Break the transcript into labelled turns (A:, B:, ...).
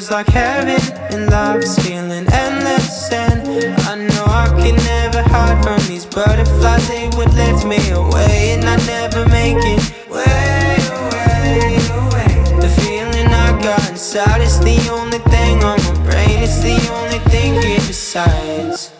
A: feels like heaven, and life's feeling endless. And I know I can never hide from these butterflies. They would lift me away, and I never make it way away, away. The feeling I got inside is the only thing on my brain. It's the only thing here besides.